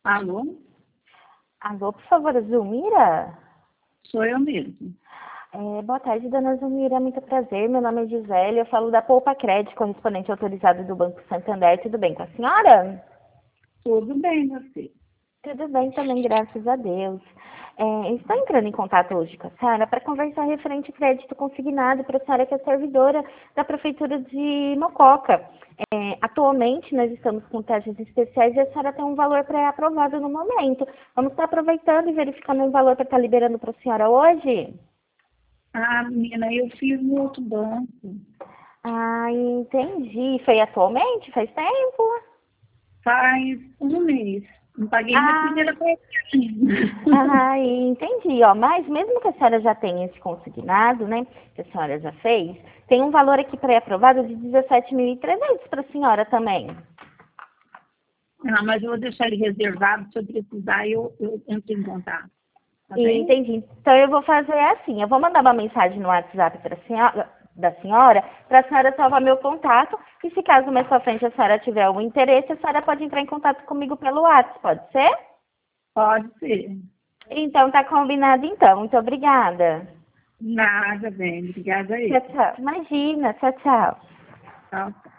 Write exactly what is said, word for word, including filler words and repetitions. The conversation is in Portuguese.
Alô? Alô, por favor, Zulmira? Sou eu mesmo. É, boa tarde, dona Zulmira, muito prazer. Meu nome é Gisele, eu falo da Poupa Crédito, correspondente autorizado do Banco Santander. Tudo bem com a senhora? Tudo bem, você? Tudo bem também, graças a Deus. É, estou entrando em contato hoje com a senhora para conversar referente ao crédito consignado para a senhora que é servidora da Prefeitura de Mococa. É, atualmente, nós estamos com taxas especiais e a senhora tem um valor pré-aprovado no momento. Vamos estar aproveitando e verificando um valor para estar liberando para a senhora hoje? Ah, menina, eu fiz no outro banco. Ah, entendi. Foi atualmente? Faz tempo? Faz um mês. Não paguei minha Ah, primeira parcela. ah, entendi. Ó, mas mesmo que a senhora já tenha esse consignado, né, que a senhora já fez, tem um valor aqui pré-aprovado de dezessete mil e trezentos para a senhora também. Ah, mas eu vou deixar ele reservado. Se eu precisar, eu, eu entro em contato. Tá E bem? entendi. Então eu vou fazer assim, eu vou mandar uma mensagem no WhatsApp para senhora, da senhora, para a senhora salvar meu contato, e se caso mais pra frente a senhora tiver algum interesse, a senhora pode entrar em contato comigo pelo WhatsApp, pode ser? Pode ser. Então tá combinado então. Muito obrigada. Nada, bem. Obrigada Tchau, aí. tchau. Imagina, tchau, tchau. Tchau.